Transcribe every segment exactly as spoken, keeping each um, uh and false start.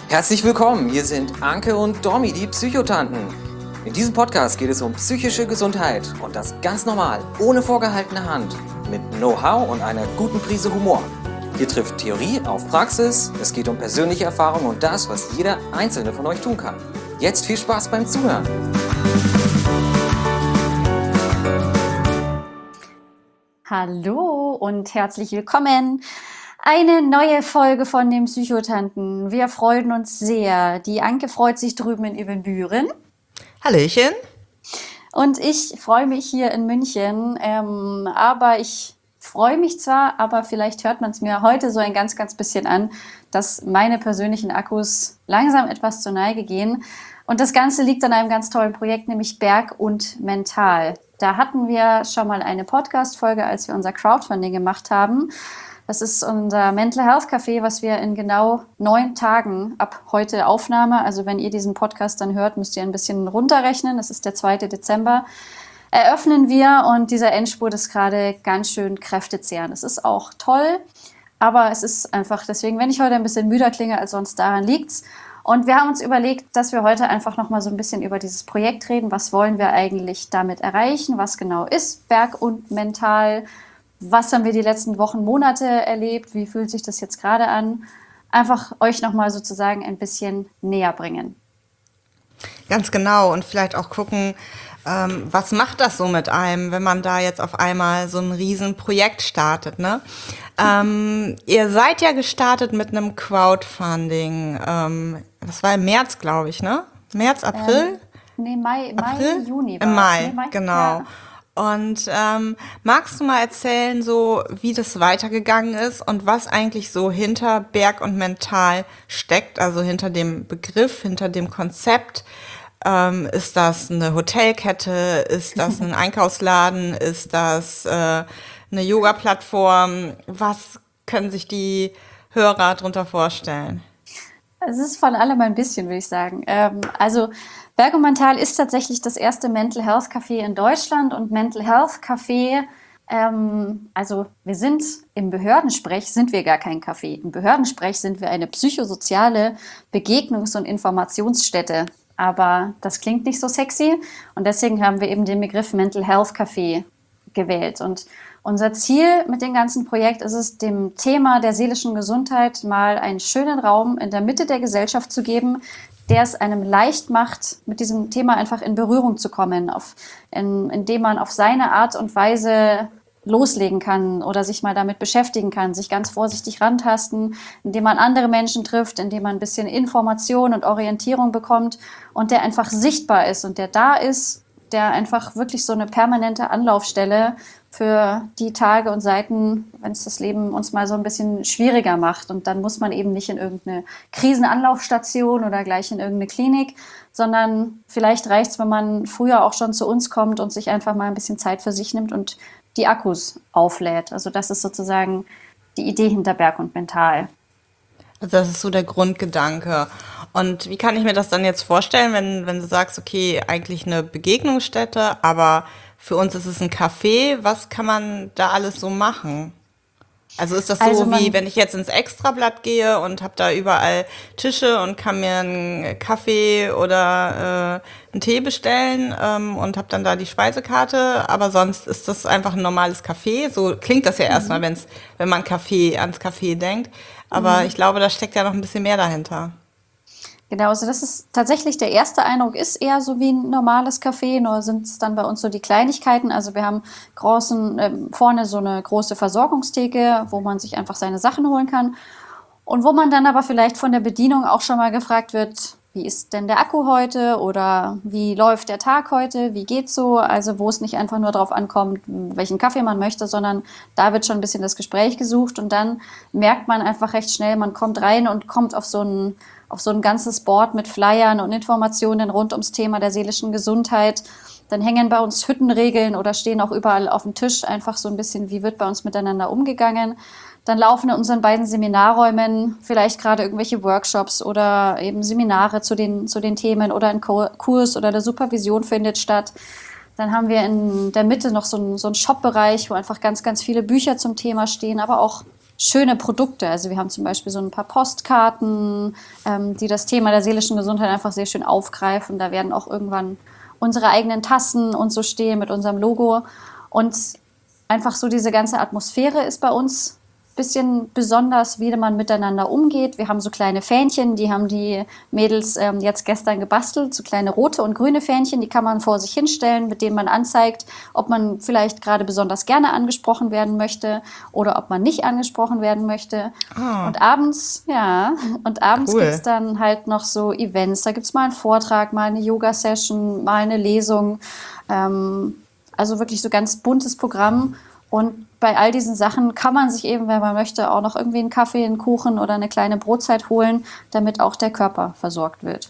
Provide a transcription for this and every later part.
Herzlich willkommen, hier sind Anke und Domi, die Psychotanten. In diesem Podcast geht es um psychische Gesundheit und das ganz normal, ohne vorgehaltene Hand, mit Know-how und einer guten Prise Humor. Hier trifft Theorie auf Praxis, es geht um persönliche Erfahrungen und das, was jeder Einzelne von euch tun kann. Jetzt viel Spaß beim Zuhören. Hallo und herzlich willkommen. Eine neue Folge von den Psychotanten. Wir freuen uns sehr. Die Anke freut sich drüben in Ibbenbüren. Hallöchen. Und ich freue mich hier in München. Ähm, aber ich freue mich zwar, aber vielleicht hört man es mir heute so ein ganz, ganz bisschen an, dass meine persönlichen Akkus langsam etwas zur Neige gehen. Und das Ganze liegt an einem ganz tollen Projekt, nämlich Berg und Mental. Da hatten wir schon mal eine Podcast-Folge, als wir unser Crowdfunding gemacht haben. Das ist unser Mental Health Café, was wir in genau neun Tagen ab heute Aufnahme, also wenn ihr diesen Podcast dann hört, müsst ihr ein bisschen runterrechnen, das ist der zweite Dezember, eröffnen wir und dieser Endspurt ist gerade ganz schön kräftezehrend. Es ist auch toll, aber es ist einfach deswegen, wenn ich heute ein bisschen müder klinge als sonst, daran liegt's. Und wir haben uns überlegt, dass wir heute einfach nochmal so ein bisschen über dieses Projekt reden. Was wollen wir eigentlich damit erreichen? Was genau ist Berg und Mental? Was haben wir die letzten Wochen, Monate erlebt? Wie fühlt sich das jetzt gerade an? Einfach euch nochmal sozusagen ein bisschen näher bringen. Ganz genau. Und vielleicht auch gucken, ähm, was macht das so mit einem, wenn man da jetzt auf einmal so ein Riesenprojekt startet, ne? Ähm, ihr seid ja gestartet mit einem Crowdfunding. Ähm, das war im März, glaube ich, ne? März, April? Ähm, nee, Mai, April? Mai, Juni war Im Mai, nee, Mai, genau. Ja. Und ähm, magst du mal erzählen, so wie das weitergegangen ist und was eigentlich so hinter Berg und Mental steckt, also hinter dem Begriff, hinter dem Konzept? Ähm, ist das eine Hotelkette? Ist das ein Einkaufsladen? Ist das äh, eine Yoga-Plattform? Was können sich die Hörer darunter vorstellen? Es ist von allem ein bisschen, würde ich sagen. Ähm, also Berg und Mental ist tatsächlich das erste Mental Health Café in Deutschland und Mental Health Café, ähm, also wir sind im Behördensprech, sind wir gar kein Café. Im Behördensprech sind wir eine psychosoziale Begegnungs- und Informationsstätte. Aber das klingt nicht so sexy und deswegen haben wir eben den Begriff Mental Health Café gewählt. Und unser Ziel mit dem ganzen Projekt ist es, dem Thema der seelischen Gesundheit mal einen schönen Raum in der Mitte der Gesellschaft zu geben, der es einem leicht macht, mit diesem Thema einfach in Berührung zu kommen, auf, in, indem man auf seine Art und Weise loslegen kann oder sich mal damit beschäftigen kann, sich ganz vorsichtig rantasten, indem man andere Menschen trifft, indem man ein bisschen Information und Orientierung bekommt und der einfach sichtbar ist und der da ist, der einfach wirklich so eine permanente Anlaufstelle für die Tage und Seiten, wenn es das Leben uns mal so ein bisschen schwieriger macht. Und dann muss man eben nicht in irgendeine Krisenanlaufstation oder gleich in irgendeine Klinik, sondern vielleicht reicht es, wenn man früher auch schon zu uns kommt und sich einfach mal ein bisschen Zeit für sich nimmt und die Akkus auflädt. Also das ist sozusagen die Idee hinter Berg und Mental. Also das ist so der Grundgedanke. Und wie kann ich mir das dann jetzt vorstellen, wenn, wenn du sagst, okay, eigentlich eine Begegnungsstätte, aber für uns ist es ein Café. Was kann man da alles so machen? Also ist das so, Also wie man, wenn ich jetzt ins Extrablatt gehe und habe da überall Tische und kann mir einen Kaffee oder äh, einen Tee bestellen ähm, und habe dann da die Speisekarte, aber sonst ist das einfach ein normales Café. So klingt das ja erstmal, wenn's, wenn man Kaffee ans Café denkt. Aber ich glaube, da steckt ja noch ein bisschen mehr dahinter. Genau, also das ist tatsächlich der erste Eindruck, ist eher so wie ein normales Café, nur sind es dann bei uns so die Kleinigkeiten. Also wir haben großen, äh, vorne so eine große Versorgungstheke, wo man sich einfach seine Sachen holen kann und wo man dann aber vielleicht von der Bedienung auch schon mal gefragt wird, wie ist denn der Akku heute oder wie läuft der Tag heute, wie geht's so? Also wo es nicht einfach nur darauf ankommt, welchen Kaffee man möchte, sondern da wird schon ein bisschen das Gespräch gesucht und dann merkt man einfach recht schnell, man kommt rein und kommt auf so ein auf so ein ganzes Board mit Flyern und Informationen rund ums Thema der seelischen Gesundheit. Dann hängen bei uns Hüttenregeln oder stehen auch überall auf dem Tisch einfach so ein bisschen, wie wird bei uns miteinander umgegangen. Dann laufen in unseren beiden Seminarräumen vielleicht gerade irgendwelche Workshops oder eben Seminare zu den, zu den Themen oder ein Kurs oder eine Supervision findet statt. Dann haben wir in der Mitte noch so einen, so einen Shop-Bereich, wo einfach ganz, ganz viele Bücher zum Thema stehen, aber auch schöne Produkte. Also wir haben zum Beispiel so ein paar Postkarten, ähm, die das Thema der seelischen Gesundheit einfach sehr schön aufgreifen. Da werden auch irgendwann unsere eigenen Tassen und so stehen mit unserem Logo. Und einfach so diese ganze Atmosphäre ist bei uns ein bisschen besonders, wie man miteinander umgeht. Wir haben so kleine Fähnchen, die haben die Mädels ähm, jetzt gestern gebastelt, so kleine rote und grüne Fähnchen, die kann man vor sich hinstellen, mit denen man anzeigt, ob man vielleicht gerade besonders gerne angesprochen werden möchte oder ob man nicht angesprochen werden möchte. Oh. Und abends, ja, und abends cool. Gibt es dann halt noch so Events. Da gibt es mal einen Vortrag, mal eine Yoga-Session, mal eine Lesung. Ähm, also wirklich so ganz buntes Programm. Und bei all diesen Sachen kann man sich eben, wenn man möchte, auch noch irgendwie einen Kaffee, einen Kuchen oder eine kleine Brotzeit holen, damit auch der Körper versorgt wird.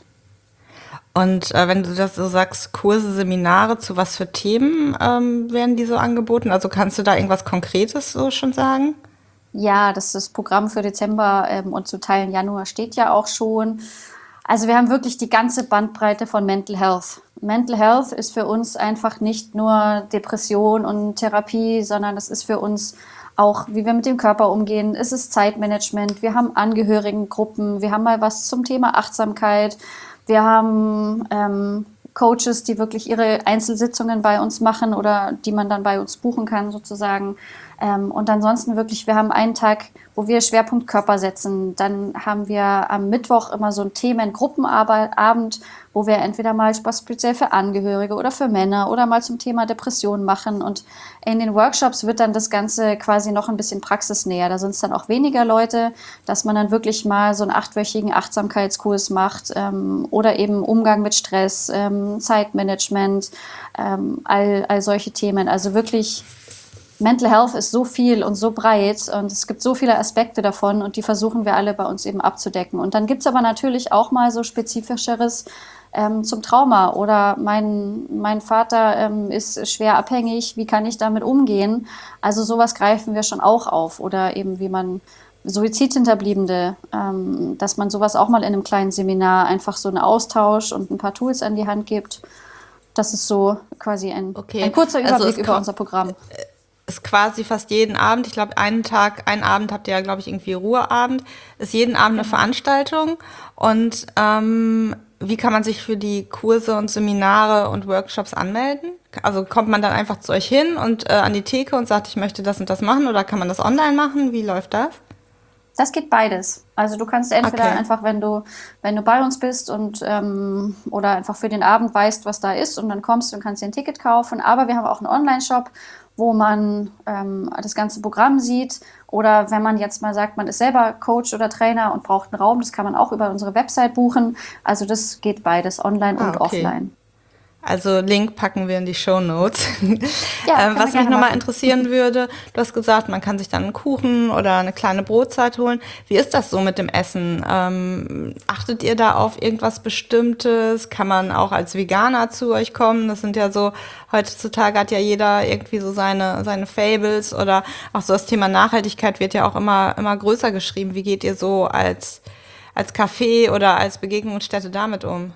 Und äh, wenn du das so sagst, Kurse, Seminare, zu was für Themen ähm, werden die so angeboten? Also kannst du da irgendwas Konkretes so schon sagen? Ja, das, das Programm für Dezember ähm, und zu Teilen Januar steht ja auch schon. Also wir haben wirklich die ganze Bandbreite von Mental Health. Mental Health ist für uns einfach nicht nur Depression und Therapie, sondern es ist für uns auch, wie wir mit dem Körper umgehen. Es ist Zeitmanagement. Wir haben Angehörigengruppen. Wir haben mal was zum Thema Achtsamkeit. Wir haben ähm, Coaches, die wirklich ihre Einzelsitzungen bei uns machen oder die man dann bei uns buchen kann sozusagen. Ähm, und ansonsten wirklich, wir haben einen Tag, wo wir Schwerpunkt Körper setzen. Dann haben wir am Mittwoch immer so einen Themengruppenabend, wo wir entweder mal was speziell für Angehörige oder für Männer oder mal zum Thema Depression machen. Und in den Workshops wird dann das Ganze quasi noch ein bisschen praxisnäher. Da sind es dann auch weniger Leute, dass man dann wirklich mal so einen achtwöchigen Achtsamkeitskurs macht ähm, oder eben Umgang mit Stress, ähm, Zeitmanagement, ähm, all, all solche Themen. Also wirklich, Mental Health ist so viel und so breit und es gibt so viele Aspekte davon und die versuchen wir alle bei uns eben abzudecken. Und dann gibt es aber natürlich auch mal so Spezifischeres ähm, zum Trauma oder mein, mein Vater ähm, ist schwer abhängig, wie kann ich damit umgehen? Also sowas greifen wir schon auch auf oder eben wie man Suizidhinterbliebene, ähm, dass man sowas auch mal in einem kleinen Seminar einfach so einen Austausch und ein paar Tools an die Hand gibt. Das ist so quasi ein, okay. ein kurzer Überblick also über unser Programm. Ist quasi fast jeden Abend, ich glaube einen Tag, einen Abend habt ihr ja, glaube ich, irgendwie Ruheabend, ist jeden Abend eine Veranstaltung und ähm, wie kann man sich für die Kurse und Seminare und Workshops anmelden? Also kommt man dann einfach zu euch hin und äh, an die Theke und sagt, ich möchte das und das machen oder kann man das online machen? Wie läuft das? Das geht beides. Also du kannst entweder okay. einfach, wenn du, wenn du bei uns bist und ähm, oder einfach für den Abend weißt, was da ist und dann kommst und kannst dir ein Ticket kaufen, aber wir haben auch einen Online-Shop, wo man ähm, das ganze Programm sieht. Oder wenn man jetzt mal sagt, man ist selber Coach oder Trainer und braucht einen Raum, das kann man auch über unsere Website buchen. Also das geht beides, online ah, und okay. offline. Also Link packen wir in die Shownotes. Ja, ähm, was mich nochmal interessieren würde, du hast gesagt, man kann sich dann einen Kuchen oder eine kleine Brotzeit holen. Wie ist das so mit dem Essen? Ähm, achtet ihr da auf irgendwas Bestimmtes? Kann man auch als Veganer zu euch kommen? Das sind ja so, heutzutage hat ja jeder irgendwie so seine, seine Fables oder auch so das Thema Nachhaltigkeit wird ja auch immer, immer größer geschrieben. Wie geht ihr so als, als Café oder als Begegnungsstätte damit um?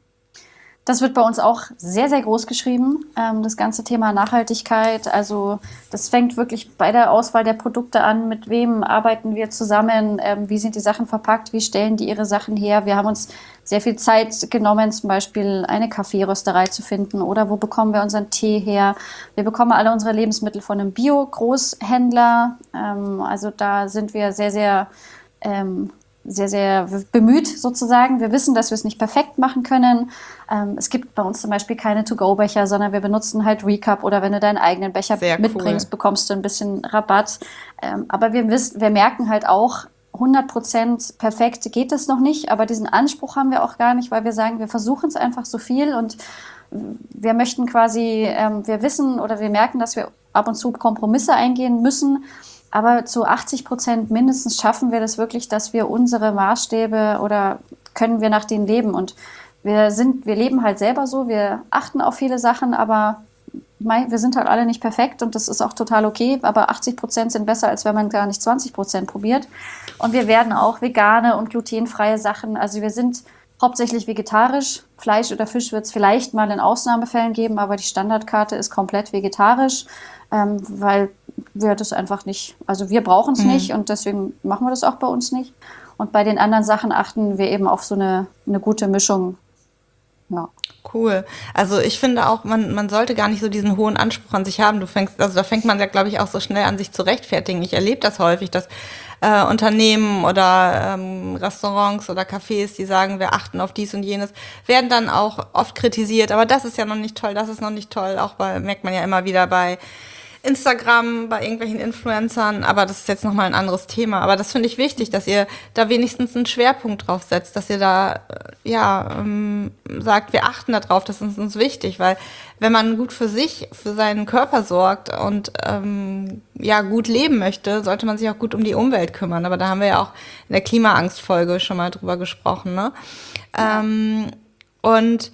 Das wird bei uns auch sehr, sehr groß geschrieben, ähm, das ganze Thema Nachhaltigkeit. Also das fängt wirklich bei der Auswahl der Produkte an, mit wem arbeiten wir zusammen, ähm, wie sind die Sachen verpackt, wie stellen die ihre Sachen her. Wir haben uns sehr viel Zeit genommen, zum Beispiel eine Kaffeerösterei zu finden oder wo bekommen wir unseren Tee her. Wir bekommen alle unsere Lebensmittel von einem Bio-Großhändler. Ähm, also da sind wir sehr, sehr... Ähm, sehr, sehr bemüht sozusagen. Wir wissen, dass wir es nicht perfekt machen können. Ähm, es gibt bei uns zum Beispiel keine To-Go-Becher, sondern wir benutzen halt Recap oder wenn du deinen eigenen Becher sehr mitbringst, cool. bekommst du ein bisschen Rabatt. Ähm, aber wir, wissen, wir merken halt auch, hundert Prozent perfekt geht es noch nicht, aber diesen Anspruch haben wir auch gar nicht, weil wir sagen, wir versuchen es einfach so viel und wir möchten quasi, ähm, wir wissen oder wir merken, dass wir ab und zu Kompromisse eingehen müssen. Aber zu achtzig Prozent mindestens schaffen wir das wirklich, dass wir unsere Maßstäbe oder können wir nach denen leben. Und wir sind, wir leben halt selber so, wir achten auf viele Sachen, aber wir sind halt alle nicht perfekt und das ist auch total okay. Aber achtzig Prozent sind besser, als wenn man gar nicht zwanzig Prozent probiert. Und wir werden auch vegane und glutenfreie Sachen, also wir sind hauptsächlich vegetarisch. Fleisch oder Fisch wird es vielleicht mal in Ausnahmefällen geben, aber die Standardkarte ist komplett vegetarisch. Ähm, weil wir das einfach nicht, also wir brauchen es Mhm. nicht und deswegen machen wir das auch bei uns nicht. Und bei den anderen Sachen achten wir eben auf so eine, eine gute Mischung. Ja. Cool. Also ich finde auch, man, man sollte gar nicht so diesen hohen Anspruch an sich haben. Du fängst, also da fängt man ja, glaube ich, auch so schnell an, sich zu rechtfertigen. Ich erlebe das häufig, dass äh, Unternehmen oder ähm, Restaurants oder Cafés, die sagen, wir achten auf dies und jenes, werden dann auch oft kritisiert. Aber das ist ja noch nicht toll, das ist noch nicht toll. Auch bei, merkt man ja immer wieder bei Instagram, bei irgendwelchen Influencern, aber das ist jetzt nochmal ein anderes Thema. Aber das finde ich wichtig, dass ihr da wenigstens einen Schwerpunkt drauf setzt, dass ihr da, äh, ja, ähm, sagt, wir achten da drauf, das ist uns wichtig, weil wenn man gut für sich, für seinen Körper sorgt und, ähm, ja, gut leben möchte, sollte man sich auch gut um die Umwelt kümmern. Aber da haben wir ja auch in der Klimaangstfolge schon mal drüber gesprochen, ne? Ähm, und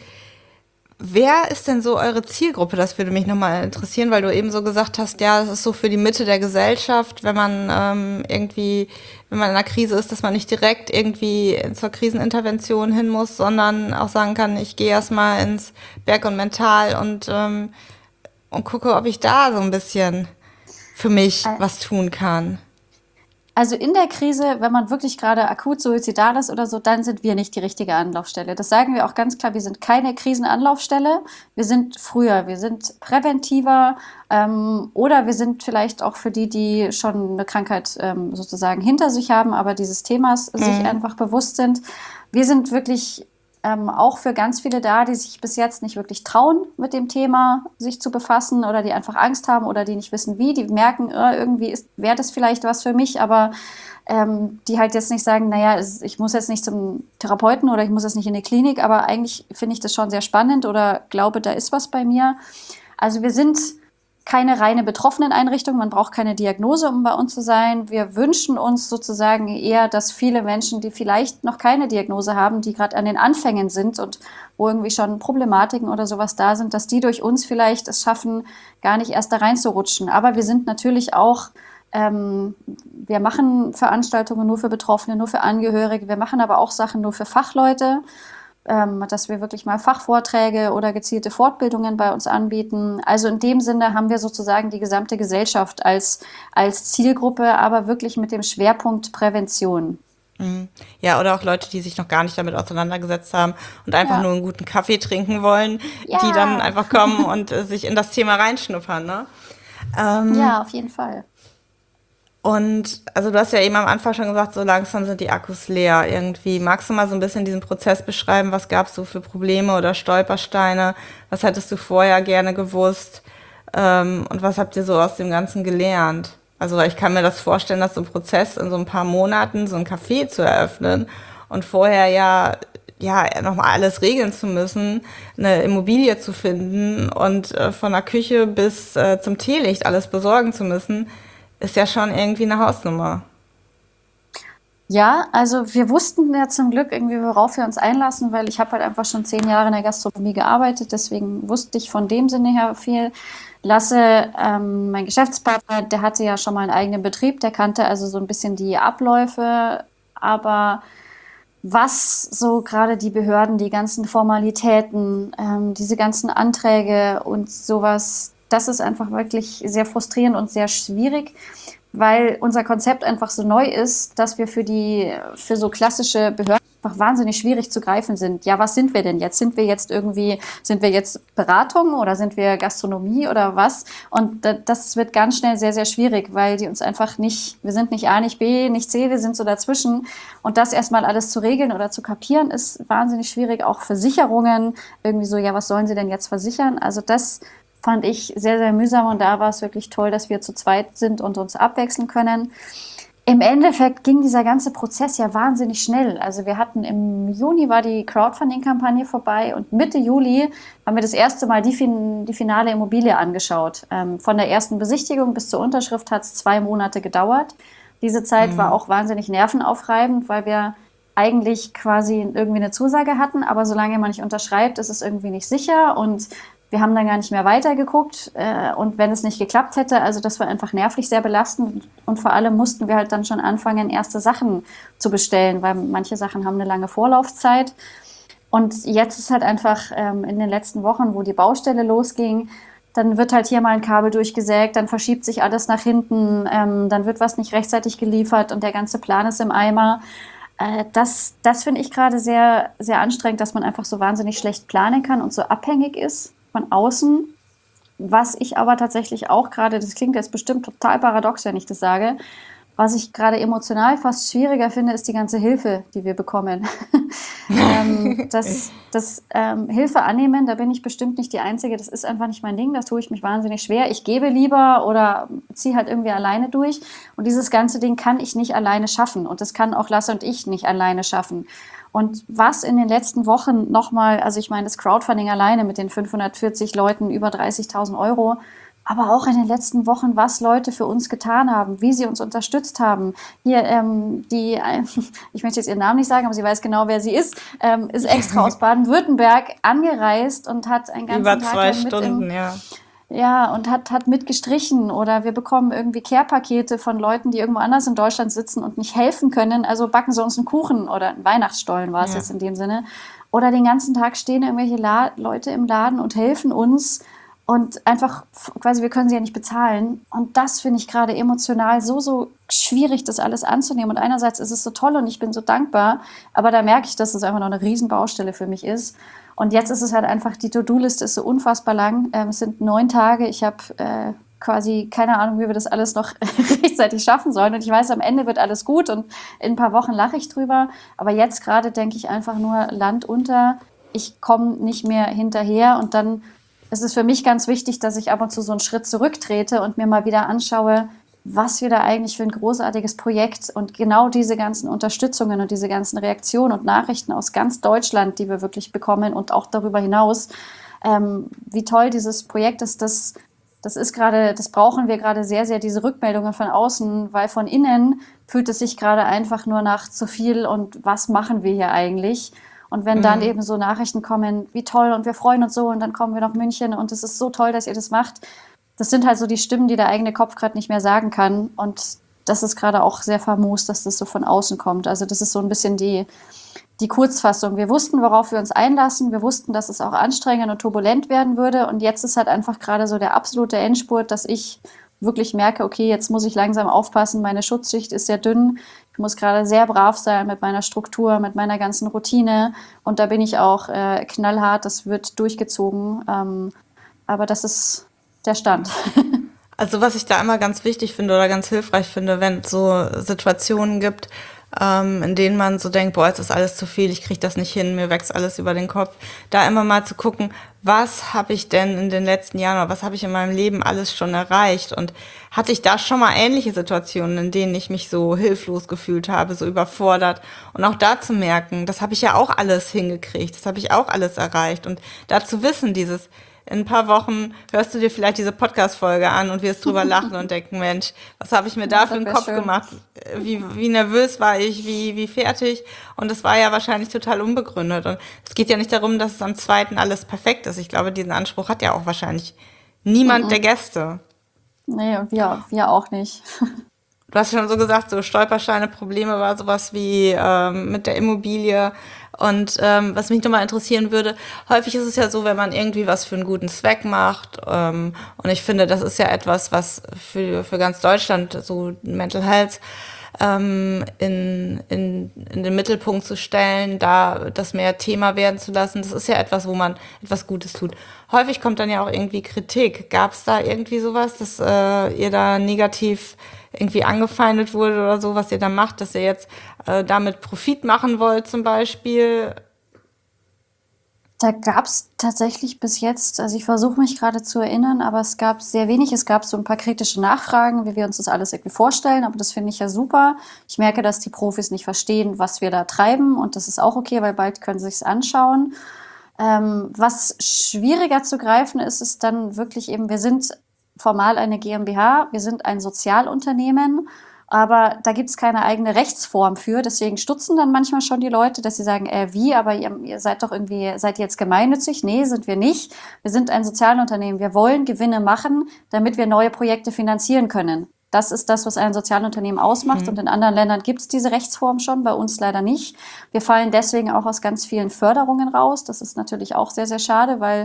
wer ist denn so eure Zielgruppe? Das würde mich nochmal interessieren, weil du eben so gesagt hast, ja, es ist so für die Mitte der Gesellschaft, wenn man ähm, irgendwie, wenn man in einer Krise ist, dass man nicht direkt irgendwie zur Krisenintervention hin muss, sondern auch sagen kann, ich gehe erstmal ins Berg und Mental und, ähm, und gucke, ob ich da so ein bisschen für mich was tun kann. Also in der Krise, wenn man wirklich gerade akut suizidal ist oder so, dann sind wir nicht die richtige Anlaufstelle. Das sagen wir auch ganz klar, wir sind keine Krisenanlaufstelle. Wir sind früher, wir sind präventiver ähm, oder wir sind vielleicht auch für die, die schon eine Krankheit ähm, sozusagen hinter sich haben, aber dieses Themas sich einfach bewusst sind. Wir sind wirklich ähm, auch für ganz viele da, die sich bis jetzt nicht wirklich trauen, mit dem Thema sich zu befassen oder die einfach Angst haben oder die nicht wissen wie. Die merken, äh, irgendwie wäre das vielleicht was für mich, aber ähm, die halt jetzt nicht sagen, naja, es, ich muss jetzt nicht zum Therapeuten oder ich muss jetzt nicht in die Klinik, aber eigentlich finde ich das schon sehr spannend oder glaube, da ist was bei mir. Also wir sind keine reine Betroffeneneinrichtung, man braucht keine Diagnose, um bei uns zu sein. Wir wünschen uns sozusagen eher, dass viele Menschen, die vielleicht noch keine Diagnose haben, die gerade an den Anfängen sind und wo irgendwie schon Problematiken oder sowas da sind, dass die durch uns vielleicht es schaffen, gar nicht erst da reinzurutschen. Aber wir sind natürlich auch, ähm, wir machen Veranstaltungen nur für Betroffene, nur für Angehörige, wir machen aber auch Sachen nur für Fachleute, ähm, dass wir wirklich mal Fachvorträge oder gezielte Fortbildungen bei uns anbieten. Also in dem Sinne haben wir sozusagen die gesamte Gesellschaft als, als Zielgruppe, aber wirklich mit dem Schwerpunkt Prävention. Ja, oder auch Leute, die sich noch gar nicht damit auseinandergesetzt haben und einfach Ja. nur einen guten Kaffee trinken wollen, Ja. die dann einfach kommen und äh, sich in das Thema reinschnuppern, ne? Ähm, Ja, auf jeden Fall. Und also du hast ja eben am Anfang schon gesagt, so langsam sind die Akkus leer irgendwie. Magst du mal so ein bisschen diesen Prozess beschreiben? Was gab es so für Probleme oder Stolpersteine? Was hättest du vorher gerne gewusst? Ähm, und was habt ihr so aus dem Ganzen gelernt? Also ich kann mir das vorstellen, dass so ein Prozess in so ein paar Monaten so ein Café zu eröffnen und vorher ja ja nochmal alles regeln zu müssen, eine Immobilie zu finden und äh, von der Küche bis äh, zum Teelicht alles besorgen zu müssen, ist ja schon irgendwie eine Hausnummer. Ja, also wir wussten ja zum Glück irgendwie, worauf wir uns einlassen, weil ich habe halt einfach schon zehn Jahre in der Gastronomie gearbeitet, deswegen wusste ich von dem Sinne her viel. Lasse, ähm, mein Geschäftspartner, der hatte ja schon mal einen eigenen Betrieb, der kannte also so ein bisschen die Abläufe, aber was so gerade die Behörden, die ganzen Formalitäten, ähm, diese ganzen Anträge und sowas, das ist einfach wirklich sehr frustrierend und sehr schwierig, weil unser Konzept einfach so neu ist, dass wir für die, für so klassische Behörden einfach wahnsinnig schwierig zu greifen sind. Ja, was sind wir denn jetzt? Sind wir jetzt irgendwie, sind wir jetzt Beratung oder sind wir Gastronomie oder was? Und das wird ganz schnell sehr, sehr schwierig, weil die uns einfach nicht, wir sind nicht A, nicht B, nicht C, wir sind so dazwischen. Und das erstmal alles zu regeln oder zu kapieren, ist wahnsinnig schwierig. Auch Versicherungen, irgendwie so, ja, was sollen sie denn jetzt versichern? Also das fand ich sehr, sehr mühsam und da war es wirklich toll, dass wir zu zweit sind und uns abwechseln können. Im Endeffekt ging dieser ganze Prozess ja wahnsinnig schnell. Also wir hatten im Juni war die Crowdfunding-Kampagne vorbei und Mitte Juli haben wir das erste Mal die, fin die finale Immobilie angeschaut. Ähm, von der ersten Besichtigung bis zur Unterschrift hat es zwei Monate gedauert. Diese Zeit mhm. war auch wahnsinnig nervenaufreibend, weil wir eigentlich quasi irgendwie eine Zusage hatten, aber solange man nicht unterschreibt, ist es irgendwie nicht sicher und wir haben dann gar nicht mehr weitergeguckt äh, und wenn es nicht geklappt hätte, also das war einfach nervlich sehr belastend und vor allem mussten wir halt dann schon anfangen, erste Sachen zu bestellen, weil manche Sachen haben eine lange Vorlaufzeit. Und jetzt ist halt einfach ähm, in den letzten Wochen, wo die Baustelle losging, dann wird halt hier mal ein Kabel durchgesägt, dann verschiebt sich alles nach hinten, ähm, dann wird was nicht rechtzeitig geliefert und der ganze Plan ist im Eimer. Äh, das das finde ich gerade sehr, sehr anstrengend, dass man einfach so wahnsinnig schlecht planen kann und so abhängig ist von außen. Was ich aber tatsächlich auch gerade, das klingt jetzt bestimmt total paradox, wenn ich das sage, was ich gerade emotional fast schwieriger finde, ist die ganze Hilfe, die wir bekommen. ähm, das das ähm, Hilfe annehmen, da bin ich bestimmt nicht die Einzige. Das ist einfach nicht mein Ding, das tue ich mich wahnsinnig schwer. Ich gebe lieber oder ziehe halt irgendwie alleine durch. Und dieses ganze Ding kann ich nicht alleine schaffen. Und das kann auch Lasse und ich nicht alleine schaffen. Und was in den letzten Wochen nochmal, also ich meine, das Crowdfunding alleine mit den fünfhundertvierzig Leuten, über dreißigtausend Euro, aber auch in den letzten Wochen, was Leute für uns getan haben, wie sie uns unterstützt haben. Hier, ähm, die, äh, ich möchte jetzt ihren Namen nicht sagen, aber sie weiß genau, wer sie ist, ähm, ist extra aus Baden-Württemberg angereist und hat einen ganzen Über Tag zwei lang mit Stunden, im, ja. ja, und hat, hat mitgestrichen. Oder wir bekommen irgendwie Care-Pakete von Leuten, die irgendwo anders in Deutschland sitzen und nicht helfen können. Also backen sie uns einen Kuchen oder einen Weihnachtsstollen war es Ja. jetzt in dem Sinne. Oder den ganzen Tag stehen irgendwelche La- Leute im Laden und helfen uns. Und einfach, quasi, wir können sie ja nicht bezahlen. Und das finde ich gerade emotional so, so schwierig, das alles anzunehmen. Und einerseits ist es so toll und ich bin so dankbar, aber da merke ich, dass es einfach noch eine Riesenbaustelle für mich ist. Und jetzt ist es halt einfach, die To-Do-Liste ist so unfassbar lang. Ähm, es sind neun Tage. Ich habe äh, quasi keine Ahnung, wie wir das alles noch rechtzeitig schaffen sollen. Und ich weiß, am Ende wird alles gut und in ein paar Wochen lache ich drüber. Aber jetzt gerade denke ich einfach nur Land unter. Ich komme nicht mehr hinterher und dann es ist für mich ganz wichtig, dass ich ab und zu so einen Schritt zurücktrete und mir mal wieder anschaue, was wir da eigentlich für ein großartiges Projekt und genau diese ganzen Unterstützungen und diese ganzen Reaktionen und Nachrichten aus ganz Deutschland, die wir wirklich bekommen und auch darüber hinaus, ähm, wie toll dieses Projekt ist, das, das ist gerade, das brauchen wir gerade sehr, sehr, diese Rückmeldungen von außen, weil von innen fühlt es sich gerade einfach nur nach zu viel und was machen wir hier eigentlich? Und wenn dann eben so Nachrichten kommen, wie toll und wir freuen uns so und dann kommen wir nach München und es ist so toll, dass ihr das macht. Das sind halt so die Stimmen, die der eigene Kopf gerade nicht mehr sagen kann. Und das ist gerade auch sehr famos, dass das so von außen kommt. Also das ist so ein bisschen die, die Kurzfassung. Wir wussten, worauf wir uns einlassen. Wir wussten, dass es auch anstrengend und turbulent werden würde. Und jetzt ist halt einfach gerade so der absolute Endspurt, dass ich wirklich merke, okay, jetzt muss ich langsam aufpassen, meine Schutzschicht ist sehr dünn. Ich muss gerade sehr brav sein mit meiner Struktur, mit meiner ganzen Routine. Und da bin ich auch äh, knallhart, das wird durchgezogen. Ähm, aber das ist der Stand. Also was ich da immer ganz wichtig finde oder ganz hilfreich finde, wenn es so Situationen gibt, ähm, in denen man so denkt, boah, jetzt ist alles zu viel, ich kriege das nicht hin, mir wächst alles über den Kopf, da immer mal zu gucken, was habe ich denn in den letzten Jahren oder was habe ich in meinem Leben alles schon erreicht und hatte ich da schon mal ähnliche Situationen, in denen ich mich so hilflos gefühlt habe, so überfordert und auch da zu merken, das habe ich ja auch alles hingekriegt, das habe ich auch alles erreicht und da zu wissen, dieses in ein paar Wochen hörst du dir vielleicht diese Podcast-Folge an und wirst drüber lachen und denken, Mensch, was habe ich mir da Ja, für einen das wär Kopf schön. gemacht? Wie, wie nervös war ich, wie, wie fertig? Und es war ja wahrscheinlich total unbegründet. Und es geht ja nicht darum, dass es am zweiten alles perfekt ist. Ich glaube, diesen Anspruch hat ja auch wahrscheinlich niemand der Gäste. Nee, und wir, wir auch nicht. Du hast schon so gesagt, so Stolpersteine, Probleme war sowas wie ähm, mit der Immobilie. Und ähm, was mich nochmal interessieren würde, häufig ist es ja so, wenn man irgendwie was für einen guten Zweck macht. Ähm, und ich finde, das ist ja etwas, was für, für ganz Deutschland, so Mental Health, ähm, in, in, in den Mittelpunkt zu stellen, da das mehr Thema werden zu lassen. Das ist ja etwas, wo man etwas Gutes tut. Häufig kommt dann ja auch irgendwie Kritik. Gab es da irgendwie sowas, dass äh, ihr da negativ irgendwie angefeindet wurde oder so, was ihr da macht, dass ihr jetzt äh, damit Profit machen wollt zum Beispiel? Da gab es tatsächlich bis jetzt, also ich versuche mich gerade zu erinnern, aber es gab sehr wenig. Es gab so ein paar kritische Nachfragen, wie wir uns das alles irgendwie vorstellen, aber das finde ich ja super. Ich merke, dass die Profis nicht verstehen, was wir da treiben und das ist auch okay, weil bald können sie sich's anschauen. Ähm, was schwieriger zu greifen ist, ist dann wirklich eben, wir sind formal eine GmbH, wir sind ein Sozialunternehmen, aber da gibt's keine eigene Rechtsform für. Deswegen stutzen dann manchmal schon die Leute, dass sie sagen, äh, wie, aber ihr, ihr seid doch irgendwie, seid ihr jetzt gemeinnützig? Nee, sind wir nicht. Wir sind ein Sozialunternehmen. Wir wollen Gewinne machen, damit wir neue Projekte finanzieren können. Das ist das, was ein Sozialunternehmen ausmacht. Und in anderen Ländern gibt's diese Rechtsform schon, bei uns leider nicht. Wir fallen deswegen auch aus ganz vielen Förderungen raus. Das ist natürlich auch sehr, sehr schade, weil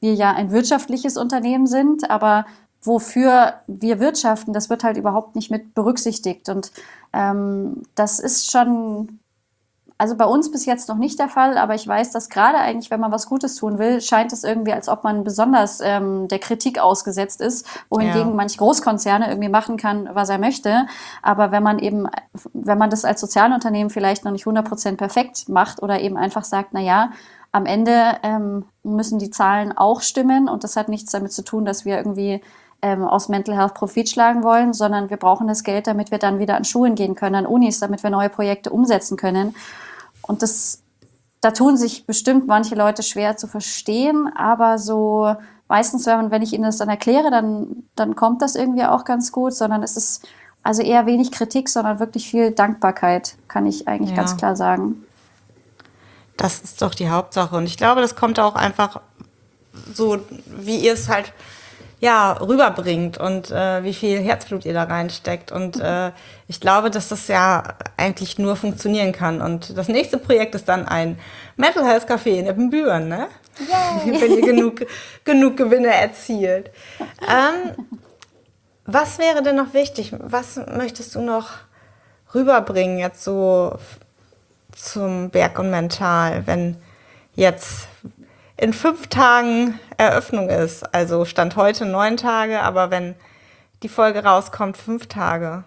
wir ja ein wirtschaftliches Unternehmen sind, aber wofür wir wirtschaften, das wird halt überhaupt nicht mit berücksichtigt. Und ähm, das ist schon, also bei uns bis jetzt noch nicht der Fall, aber ich weiß, dass gerade eigentlich, wenn man was Gutes tun will, scheint es irgendwie, als ob man besonders ähm, der Kritik ausgesetzt ist, wohingegen Ja. manche Großkonzerne irgendwie machen kann, was er möchte. Aber wenn man eben, wenn man das als Sozialunternehmen vielleicht noch nicht hundert Prozent perfekt macht oder eben einfach sagt, na ja, am Ende ähm, müssen die Zahlen auch stimmen und das hat nichts damit zu tun, dass wir irgendwie ähm, aus Mental Health Profit schlagen wollen, sondern wir brauchen das Geld, damit wir dann wieder an Schulen gehen können, an Unis, damit wir neue Projekte umsetzen können. Und das, da tun sich bestimmt manche Leute schwer zu verstehen, aber so meistens, wenn, wenn ich ihnen das dann erkläre, dann, dann kommt das irgendwie auch ganz gut, sondern es ist also eher wenig Kritik, sondern wirklich viel Dankbarkeit, kann ich eigentlich Ja. ganz klar sagen. Das ist doch die Hauptsache. Und ich glaube, das kommt auch einfach so, wie ihr es halt ja rüberbringt und äh, wie viel Herzblut ihr da reinsteckt. Und äh, ich glaube, dass das ja eigentlich nur funktionieren kann. Und das nächste Projekt ist dann ein Mental Health Café in Eppenbüren, ne? Yay. Wenn ihr genug, genug Gewinne erzielt. Ähm, was wäre denn noch wichtig? Was möchtest du noch rüberbringen jetzt so zum Berg und Mental, wenn jetzt in fünf Tagen Eröffnung ist? Also Stand heute neun Tage, aber wenn die Folge rauskommt, fünf Tage.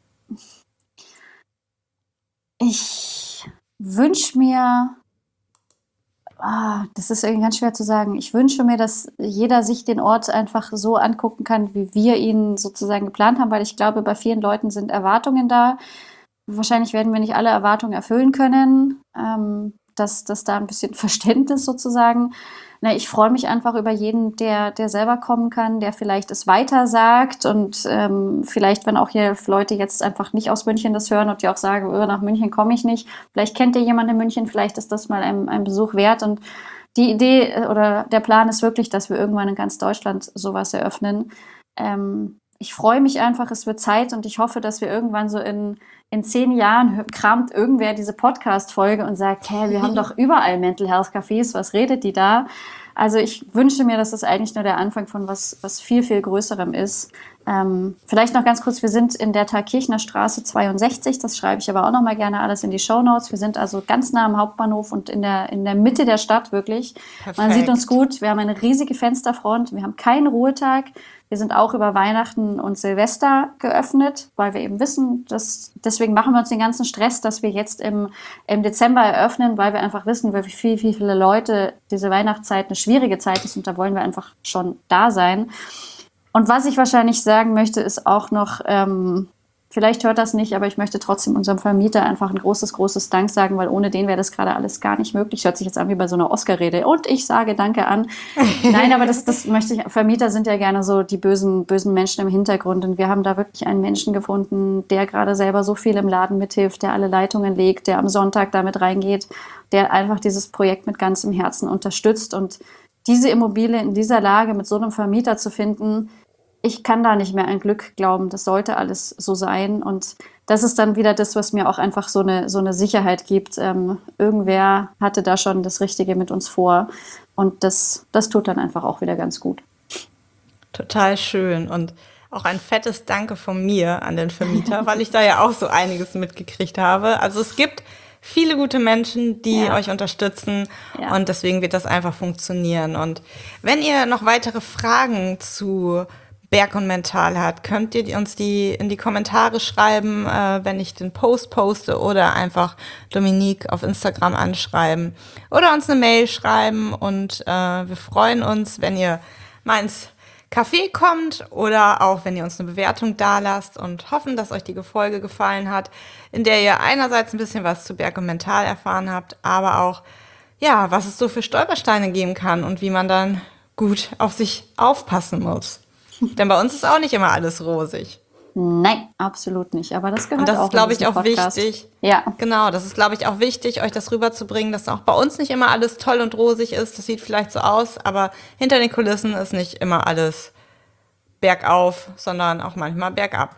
Ich wünsche mir, ah, das ist irgendwie ganz schwer zu sagen, ich wünsche mir, dass jeder sich den Ort einfach so angucken kann, wie wir ihn sozusagen geplant haben, weil ich glaube, bei vielen Leuten sind Erwartungen da. Wahrscheinlich werden wir nicht alle Erwartungen erfüllen können, ähm, dass, dass da ein bisschen Verständnis sozusagen. Na, ich freue mich einfach über jeden, der, der selber kommen kann, der vielleicht es weiter sagt und ähm, vielleicht, wenn auch hier Leute jetzt einfach nicht aus München das hören und die auch sagen, oh, nach München komme ich nicht. Vielleicht kennt ihr jemanden in München, vielleicht ist das mal ein, ein Besuch wert. Und die Idee äh, oder der Plan ist wirklich, dass wir irgendwann in ganz Deutschland sowas eröffnen. Ähm, ich freue mich einfach, es wird Zeit und ich hoffe, dass wir irgendwann so in In zehn Jahren kramt irgendwer diese Podcast-Folge und sagt, hey, wir haben doch überall Mental Health Cafés, was redet die da? Also ich wünsche mir, dass das eigentlich nur der Anfang von was, was viel, viel Größerem ist. Ähm, vielleicht noch ganz kurz, wir sind in der Thalkirchner Straße zweiundsechzig, das schreibe ich aber auch noch mal gerne alles in die Shownotes. Wir sind also ganz nah am Hauptbahnhof und in der, in der Mitte der Stadt wirklich. Perfekt. Man sieht uns gut, wir haben eine riesige Fensterfront, wir haben keinen Ruhetag. Wir sind auch über Weihnachten und Silvester geöffnet, weil wir eben wissen, dass deswegen machen wir uns den ganzen Stress, dass wir jetzt im, im Dezember eröffnen, weil wir einfach wissen, wie viel, wie viele Leute diese Weihnachtszeit eine schwierige Zeit ist und da wollen wir einfach schon da sein. Und was ich wahrscheinlich sagen möchte, ist auch noch, ähm, vielleicht hört das nicht, aber ich möchte trotzdem unserem Vermieter einfach ein großes, großes Dank sagen, weil ohne den wäre das gerade alles gar nicht möglich. Hört sich jetzt an wie bei so einer Oscar-Rede. Und ich sage Danke an. Nein, aber das, das möchte ich, Vermieter sind ja gerne so die bösen, bösen Menschen im Hintergrund. Und wir haben da wirklich einen Menschen gefunden, der gerade selber so viel im Laden mithilft, der alle Leitungen legt, der am Sonntag damit reingeht, der einfach dieses Projekt mit ganzem Herzen unterstützt. Und diese Immobilie in dieser Lage mit so einem Vermieter zu finden, ich kann da nicht mehr an Glück glauben, das sollte alles so sein. Und das ist dann wieder das, was mir auch einfach so eine, so eine Sicherheit gibt. Ähm, irgendwer hatte da schon das Richtige mit uns vor. Und das, das tut dann einfach auch wieder ganz gut. Total schön. Und auch ein fettes Danke von mir an den Vermieter, weil ich da ja auch so einiges mitgekriegt habe. Also es gibt viele gute Menschen, die Ja. euch unterstützen Ja. und deswegen wird das einfach funktionieren. Und wenn ihr noch weitere Fragen zu Berg und Mental habt, könnt ihr uns die in die Kommentare schreiben, äh, wenn ich den Post poste oder einfach Dominique auf Instagram anschreiben oder uns eine Mail schreiben und äh, wir freuen uns, wenn ihr mal ins Café kommt oder auch, wenn ihr uns eine Bewertung dalasst und hoffen, dass euch die Folge gefallen hat, in der ihr einerseits ein bisschen was zu Berg und Mental erfahren habt, aber auch, ja, was es so für Stolpersteine geben kann und wie man dann gut auf sich aufpassen muss. Denn bei uns ist auch nicht immer alles rosig. Nein, absolut nicht. Aber das gehört Und das auch ist, glaube in ich, diesen auch Podcast. wichtig. Ja. Genau, das ist, glaube ich, auch wichtig, euch das rüberzubringen, dass auch bei uns nicht immer alles toll und rosig ist. Das sieht vielleicht so aus, aber hinter den Kulissen ist nicht immer alles bergauf, sondern auch manchmal bergab.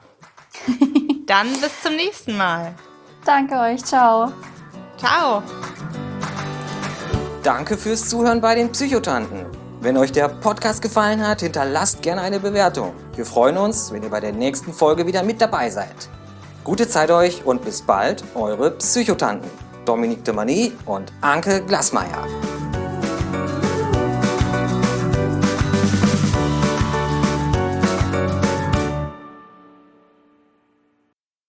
Dann bis zum nächsten Mal. Danke euch. Ciao. Ciao. Danke fürs Zuhören bei den Psychotanten. Wenn euch der Podcast gefallen hat, hinterlasst gerne eine Bewertung. Wir freuen uns, wenn ihr bei der nächsten Folge wieder mit dabei seid. Gute Zeit euch und bis bald, eure Psychotanten Dominique de Mani und Anke Glasmeier.